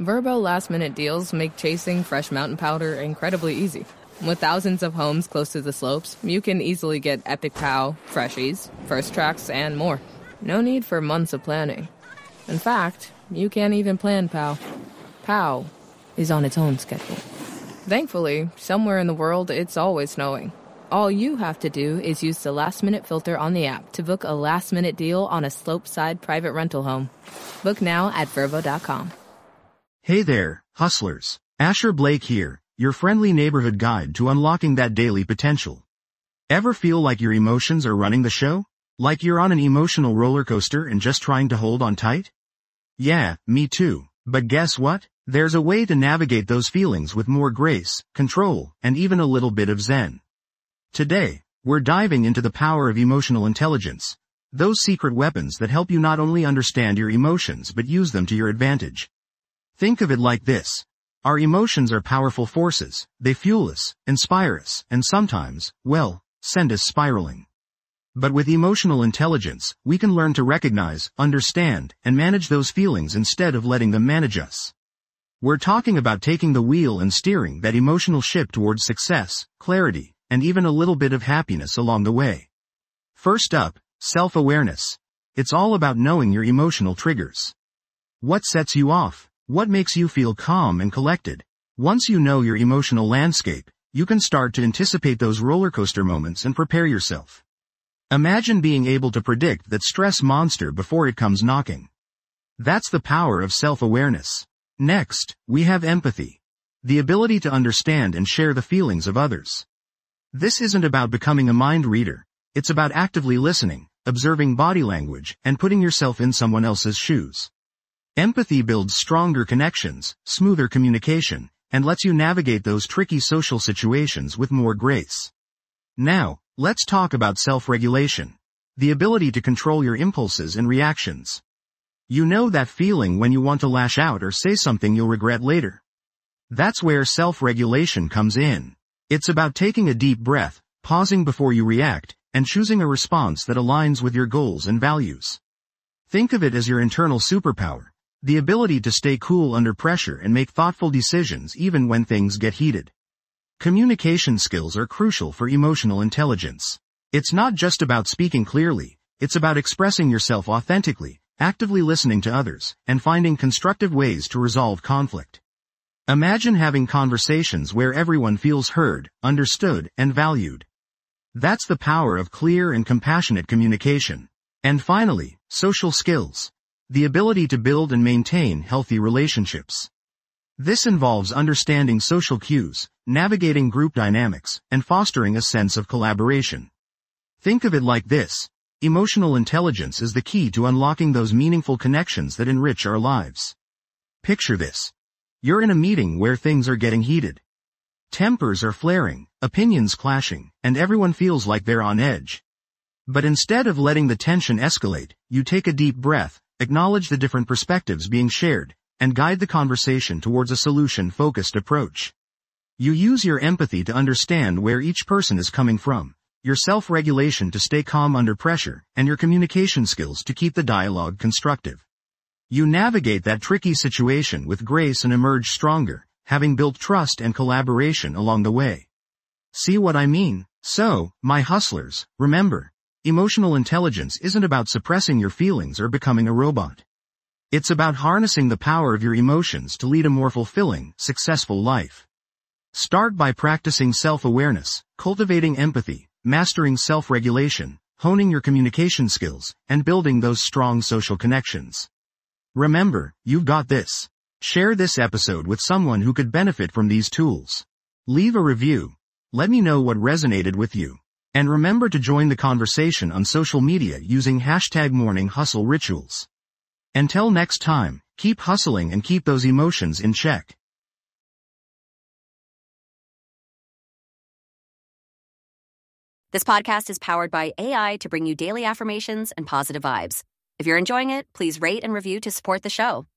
Verbo last-minute deals make chasing fresh mountain powder incredibly easy. With thousands of homes close to the slopes, you can easily get Epic Pow, Freshies, First Tracks, and more. No need for months of planning. In fact, you can't even plan Pow. Pow is on its own schedule. Thankfully, somewhere in the world, it's always snowing. All you have to do is use the last-minute filter on the app to book a last-minute deal on a slope-side private rental home. Book now at Vrbo.com. Hey there, hustlers. Asher Blake here, your friendly neighborhood guide to unlocking that daily potential. Ever feel like your emotions are running the show? Like you're on an emotional roller coaster and just trying to hold on tight? Yeah, me too. But guess what? There's a way to navigate those feelings with more grace, control, and even a little bit of zen. Today, we're diving into the power of emotional intelligence, those secret weapons that help you not only understand your emotions but use them to your advantage. Think of it like this. Our emotions are powerful forces. They fuel us, inspire us, and sometimes, well, send us spiraling. But with emotional intelligence, we can learn to recognize, understand, and manage those feelings instead of letting them manage us. We're talking about taking the wheel and steering that emotional ship towards success, clarity, and even a little bit of happiness along the way. First up, self-awareness. It's all about knowing your emotional triggers. What sets you off? What makes you feel calm and collected? Once you know your emotional landscape, you can start to anticipate those roller coaster moments and prepare yourself. Imagine being able to predict that stress monster before it comes knocking. That's the power of self-awareness. Next, we have empathy. The ability to understand and share the feelings of others. This isn't about becoming a mind reader. It's about actively listening, observing body language, and putting yourself in someone else's shoes. Empathy builds stronger connections, smoother communication, and lets you navigate those tricky social situations with more grace. Now, let's talk about self-regulation. The ability to control your impulses and reactions. You know that feeling when you want to lash out or say something you'll regret later. That's where self-regulation comes in. It's about taking a deep breath, pausing before you react, and choosing a response that aligns with your goals and values. Think of it as your internal superpower, the ability to stay cool under pressure and make thoughtful decisions even when things get heated. Communication skills are crucial for emotional intelligence. It's not just about speaking clearly, it's about expressing yourself authentically, actively listening to others, and finding constructive ways to resolve conflict. Imagine having conversations where everyone feels heard, understood, and valued. That's the power of clear and compassionate communication. And finally, social skills. The ability to build and maintain healthy relationships. This involves understanding social cues, navigating group dynamics, and fostering a sense of collaboration. Think of it like this. Emotional intelligence is the key to unlocking those meaningful connections that enrich our lives. Picture this. You're in a meeting where things are getting heated. Tempers are flaring, opinions clashing, and everyone feels like they're on edge. But instead of letting the tension escalate, you take a deep breath, acknowledge the different perspectives being shared, and guide the conversation towards a solution-focused approach. You use your empathy to understand where each person is coming from, your self-regulation to stay calm under pressure, and your communication skills to keep the dialogue constructive. You navigate that tricky situation with grace and emerge stronger, having built trust and collaboration along the way. See what I mean? So, my hustlers, remember, emotional intelligence isn't about suppressing your feelings or becoming a robot. It's about harnessing the power of your emotions to lead a more fulfilling, successful life. Start by practicing self-awareness, cultivating empathy, mastering self-regulation, honing your communication skills, and building those strong social connections. Remember, you've got this. Share this episode with someone who could benefit from these tools. Leave a review. Let me know what resonated with you. And remember to join the conversation on social media using #MorningHustleRituals. Until next time, keep hustling and keep those emotions in check. This podcast is powered by AI to bring you daily affirmations and positive vibes. If you're enjoying it, please rate and review to support the show.